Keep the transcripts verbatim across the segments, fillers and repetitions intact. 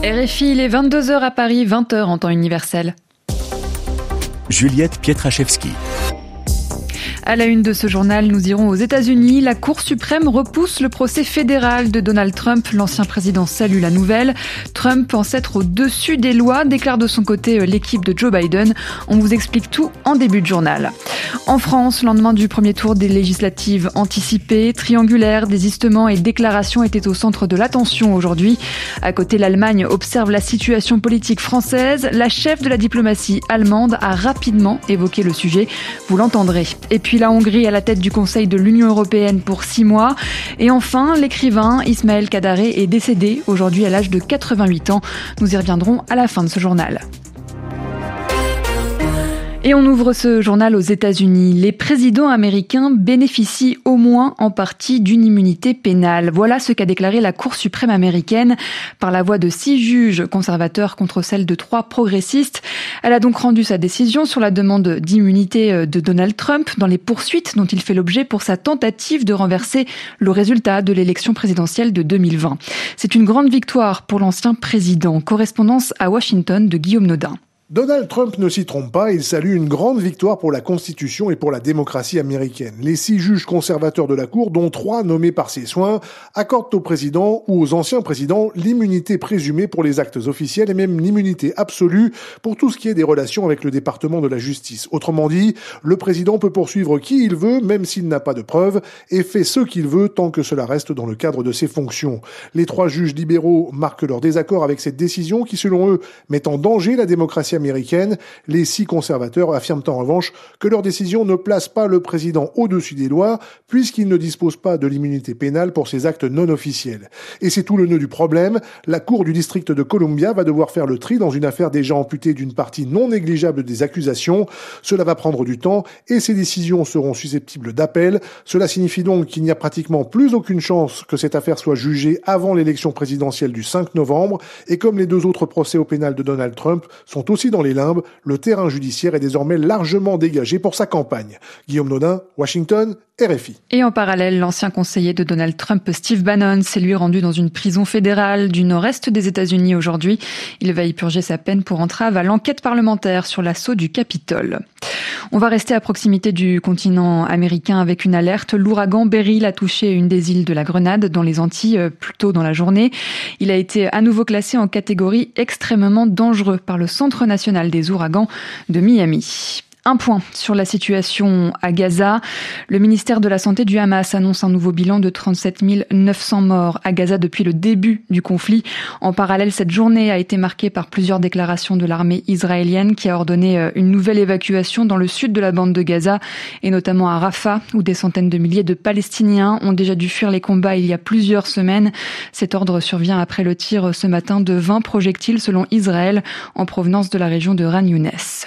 R F I, il est vingt-deux heures à Paris, vingt heures en temps universel. Juliette Pietraszewski. À la une de ce journal, nous irons aux États-Unis. La Cour suprême repousse le procès fédéral de Donald Trump. L'ancien président salue la nouvelle. Trump pense être au-dessus des lois, déclare de son côté l'équipe de Joe Biden. On vous explique tout en début de journal. En France, lendemain du premier tour des législatives anticipées, triangulaires, désistements et déclarations étaient au centre de l'attention aujourd'hui. À côté, l'Allemagne observe la situation politique française. La chef de la diplomatie allemande a rapidement évoqué le sujet. Vous l'entendrez. Et puis la Hongrie à la tête du Conseil de l'Union européenne pour six mois. Et enfin, l'écrivain Ismaël Kadare est décédé aujourd'hui à l'âge de quatre-vingt-huit ans. Nous y reviendrons à la fin de ce journal. Et on ouvre ce journal aux États-Unis. Les présidents américains bénéficient au moins en partie d'une immunité pénale. Voilà ce qu'a déclaré la Cour suprême américaine par la voix de six juges conservateurs contre celle de trois progressistes. Elle a donc rendu sa décision sur la demande d'immunité de Donald Trump dans les poursuites dont il fait l'objet pour sa tentative de renverser le résultat de l'élection présidentielle de deux mille vingt. C'est une grande victoire pour l'ancien président. Correspondance à Washington de Guillaume Nodin. Donald Trump ne s'y trompe pas, il salue une grande victoire pour la Constitution et pour la démocratie américaine. Les six juges conservateurs de la Cour, dont trois nommés par ses soins, accordent au président ou aux anciens présidents l'immunité présumée pour les actes officiels et même l'immunité absolue pour tout ce qui est des relations avec le département de la justice. Autrement dit, le président peut poursuivre qui il veut, même s'il n'a pas de preuves, et fait ce qu'il veut tant que cela reste dans le cadre de ses fonctions. Les trois juges libéraux marquent leur désaccord avec cette décision qui, selon eux, met en danger la démocratie américaine. Les six conservateurs affirment en revanche que leur décision ne place pas le président au-dessus des lois, puisqu'il ne dispose pas de l'immunité pénale pour ses actes non officiels. Et c'est tout le nœud du problème. La Cour du district de Columbia va devoir faire le tri dans une affaire déjà amputée d'une partie non négligeable des accusations. Cela va prendre du temps et ces décisions seront susceptibles d'appel. Cela signifie donc qu'il n'y a pratiquement plus aucune chance que cette affaire soit jugée avant l'élection présidentielle du cinq novembre. Et comme les deux autres procès au pénal de Donald Trump sont aussi dans les limbes, le terrain judiciaire est désormais largement dégagé pour sa campagne. Guillaume Nodin, Washington, R F I. Et en parallèle, l'ancien conseiller de Donald Trump, Steve Bannon, s'est lui rendu dans une prison fédérale du nord-est des États-Unis aujourd'hui. Il va y purger sa peine pour entrave à l'enquête parlementaire sur l'assaut du Capitole. On va rester à proximité du continent américain avec une alerte. L'ouragan Beryl a touché une des îles de la Grenade dans les Antilles plus tôt dans la journée. Il a été à nouveau classé en catégorie extrêmement dangereux par le Centre national des ouragans de Miami. Un point sur la situation à Gaza. Le ministère de la Santé du Hamas annonce un nouveau bilan de trente-sept mille neuf cents morts à Gaza depuis le début du conflit. En parallèle, cette journée a été marquée par plusieurs déclarations de l'armée israélienne qui a ordonné une nouvelle évacuation dans le sud de la bande de Gaza et notamment à Rafah où des centaines de milliers de Palestiniens ont déjà dû fuir les combats il y a plusieurs semaines. Cet ordre survient après le tir ce matin de vingt projectiles selon Israël en provenance de la région de Khan Younes.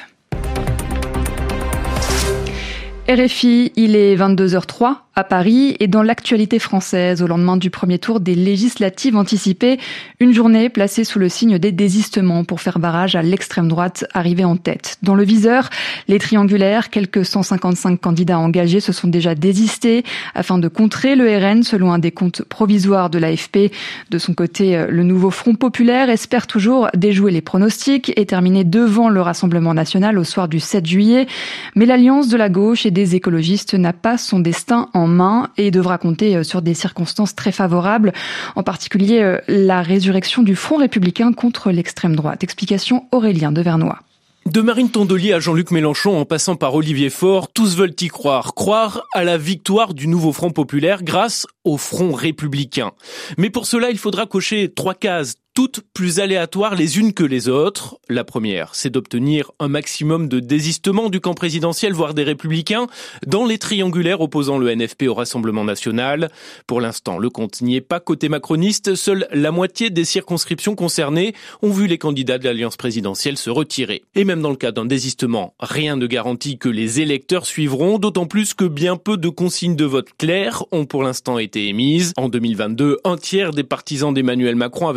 R F I, il est vingt-deux heures trois à Paris et dans l'actualité française au lendemain du premier tour des législatives anticipées, une journée placée sous le signe des désistements pour faire barrage à l'extrême droite arrivée en tête. Dans le viseur, les triangulaires, quelques cent cinquante-cinq candidats engagés se sont déjà désistés afin de contrer le R N selon un décompte provisoire de l'A F P. De son côté, le nouveau Front populaire espère toujours déjouer les pronostics et terminer devant le Rassemblement national au soir du sept juillet. Mais l'alliance de la gauche et des écologistes n'a pas son destin en main et devra compter sur des circonstances très favorables, en particulier la résurrection du Front républicain contre l'extrême droite. Explication Aurélien Devernois. De Marine Tondelier à Jean-Luc Mélenchon en passant par Olivier Faure, tous veulent y croire. Croire à la victoire du nouveau Front populaire grâce au Front républicain. Mais pour cela, il faudra cocher trois cases, toutes plus aléatoires les unes que les autres. La première, c'est d'obtenir un maximum de désistement du camp présidentiel, voire des Républicains, dans les triangulaires opposant le N F P au Rassemblement national. Pour l'instant, le compte n'y est pas côté macroniste. Seule la moitié des circonscriptions concernées ont vu les candidats de l'Alliance présidentielle se retirer. Et même dans le cas d'un désistement, rien ne garantit que les électeurs suivront, d'autant plus que bien peu de consignes de vote claires ont pour l'instant été émises. En deux mille vingt-deux, un tiers des partisans d'Emmanuel Macron avaient fait barrage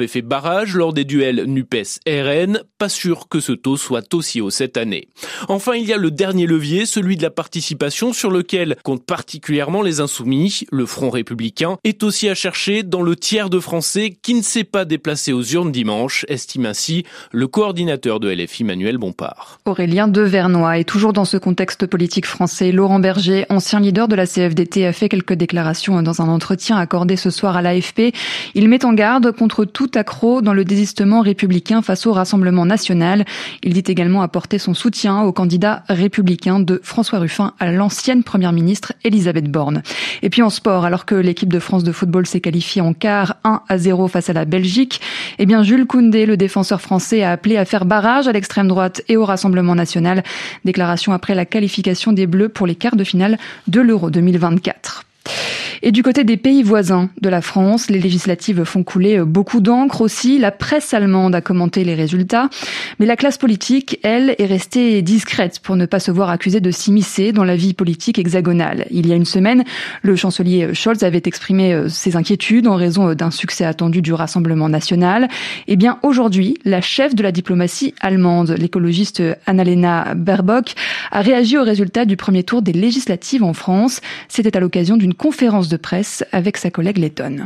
barrage lors des duels NUPES-R N. Pas sûr que ce taux soit aussi haut cette année. Enfin, il y a le dernier levier, celui de la participation, sur lequel comptent particulièrement les Insoumis. Le Front républicain est aussi à chercher dans le tiers de Français qui ne s'est pas déplacé aux urnes dimanche, estime ainsi le coordinateur de L F I, Manuel Bompard. Aurélien Devernoy. Et toujours dans ce contexte politique français, Laurent Berger, ancien leader de la C F D T, a fait quelques déclarations dans un entretien accordé ce soir à l'A F P. Il met en garde contre tout accroc dans le désistement républicain face au Rassemblement national. Il dit également apporter son soutien au candidat républicain de François Ruffin à l'ancienne première ministre Elisabeth Borne. Et puis en sport, alors que l'équipe de France de football s'est qualifiée en quart un à zéro face à la Belgique, eh bien Jules Koundé, le défenseur français, a appelé à faire barrage à l'extrême droite et au Rassemblement national. Déclaration après la qualification des Bleus pour les quarts de finale de l'Euro deux mille vingt-quatre. Et du côté des pays voisins de la France, les législatives font couler beaucoup d'encre aussi. La presse allemande a commenté les résultats. Mais la classe politique, elle, est restée discrète pour ne pas se voir accusée de s'immiscer dans la vie politique hexagonale. Il y a une semaine, le chancelier Scholz avait exprimé ses inquiétudes en raison d'un succès attendu du Rassemblement national. Eh bien, aujourd'hui, la chef de la diplomatie allemande, l'écologiste Annalena Baerbock, a réagi aux résultats du premier tour des législatives en France. C'était à l'occasion d'une conférence de presse avec sa collègue lettonne.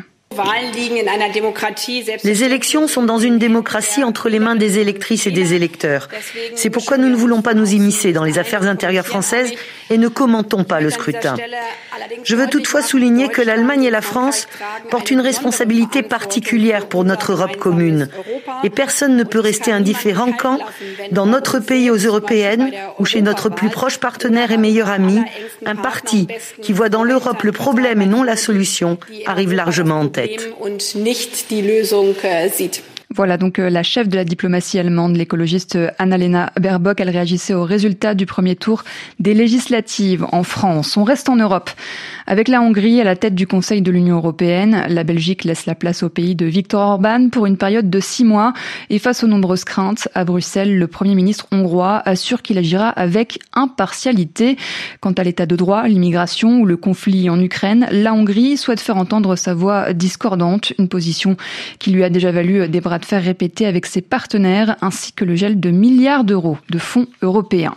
Les élections sont dans une démocratie entre les mains des électrices et des électeurs. C'est pourquoi nous ne voulons pas nous immiscer dans les affaires intérieures françaises et ne commentons pas le scrutin. Je veux toutefois souligner que l'Allemagne et la France portent une responsabilité particulière pour notre Europe commune. Et personne ne peut rester indifférent quand, dans notre pays aux européennes, ou chez notre plus proche partenaire et meilleur ami, un parti qui voit dans l'Europe le problème et non la solution arrive largement en tête. Voilà donc la chef de la diplomatie allemande, l'écologiste Annalena Baerbock. Elle réagissait aux résultats du premier tour des législatives en France. On reste en Europe. Avec la Hongrie à la tête du Conseil de l'Union européenne, la Belgique laisse la place au pays de Viktor Orban pour une période de six mois. Et face aux nombreuses craintes, à Bruxelles, le Premier ministre hongrois assure qu'il agira avec impartialité. Quant à l'état de droit, l'immigration ou le conflit en Ukraine, la Hongrie souhaite faire entendre sa voix discordante, une position qui lui a déjà valu des bras de fer répétés avec ses partenaires, ainsi que le gel de milliards d'euros de fonds européens.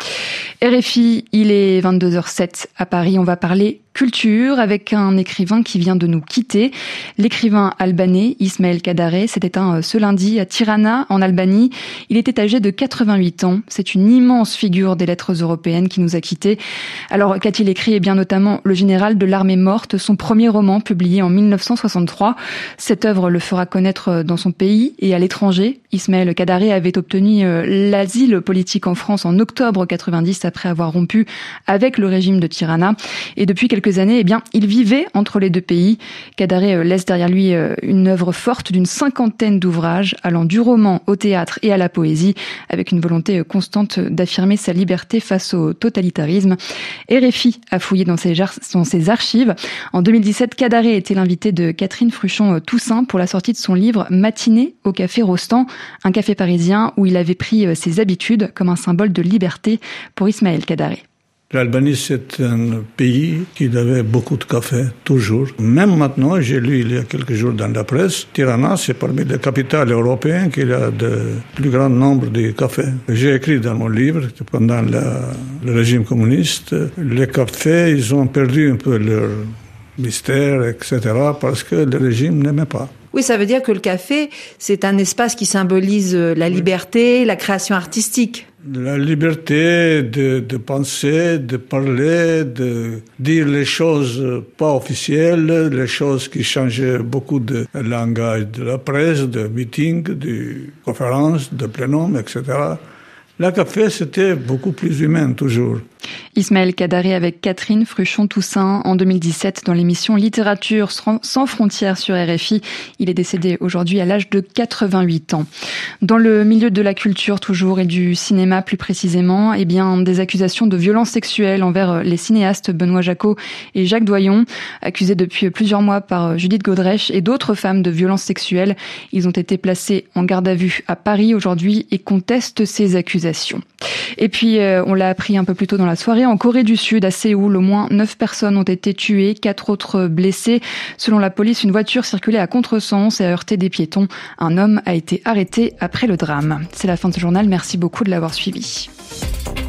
R F I, il est vingt-deux heures sept à Paris. On va parler culture avec un écrivain qui vient de nous quitter. L'écrivain albanais Ismaël Kadare s'est éteint ce lundi à Tirana, en Albanie. Il était âgé de quatre-vingt-huit ans. C'est une immense figure des lettres européennes qui nous a quittés. Alors, qu'a-t-il écrit? Eh bien, notamment Le Général de l'armée morte, son premier roman publié en mille neuf cent soixante-trois. Cette œuvre le fera connaître dans son pays et à l'étranger. Ismaël Kadare avait obtenu l'asile politique en France en octobre quatre-vingt-dix après avoir rompu avec le régime de Tirana. Et depuis quelques années, eh bien, il vivait entre les deux pays. Kadare laisse derrière lui une œuvre forte d'une cinquantaine d'ouvrages allant du roman au théâtre et à la poésie, avec une volonté constante d'affirmer sa liberté face au totalitarisme. R F I a fouillé dans ses, dans ses archives. En deux mille dix-sept, Kadare était l'invité de Catherine Fruchon-Toussaint pour la sortie de son livre Matinée au Café Rostand, un café parisien où il avait pris ses habitudes comme un symbole de liberté pour Ismaël Kadare. L'Albanie, c'est un pays qui avait beaucoup de café, toujours. Même maintenant, j'ai lu il y a quelques jours dans la presse, Tirana, c'est parmi les capitales européennes qu'il y a le plus grand nombre de cafés. J'ai écrit dans mon livre, pendant la, le régime communiste, les cafés, ils ont perdu un peu leur mystère, et cetera, parce que le régime n'aimait pas. Oui, ça veut dire que le café, c'est un espace qui symbolise la liberté, la création artistique. La liberté de, de penser, de parler, de dire les choses pas officielles, les choses qui changeaient beaucoup de langage de la presse, de meetings, de conférences, de plénums, et cetera. Le café, c'était beaucoup plus humain, toujours. Ismaël Kadare avec Catherine Fruchon-Toussaint en deux mille dix-sept dans l'émission Littérature sans frontières sur R F I. Il est décédé aujourd'hui à l'âge de quatre-vingt-huit ans. Dans le milieu de la culture toujours et du cinéma plus précisément, eh bien, des accusations de violences sexuelles envers les cinéastes Benoît Jacot et Jacques Doyon, accusés depuis plusieurs mois par Judith Godrèche et d'autres femmes de violences sexuelles. Ils ont été placés en garde à vue à Paris aujourd'hui et contestent ces accusations. Et puis, euh, on l'a appris un peu plus tôt dans la la soirée en Corée du Sud, à Séoul, au moins neuf personnes ont été tuées, quatre autres blessées. Selon la police, une voiture circulait à contresens et a heurté des piétons. Un homme a été arrêté après le drame. C'est la fin de ce journal. Merci beaucoup de l'avoir suivi.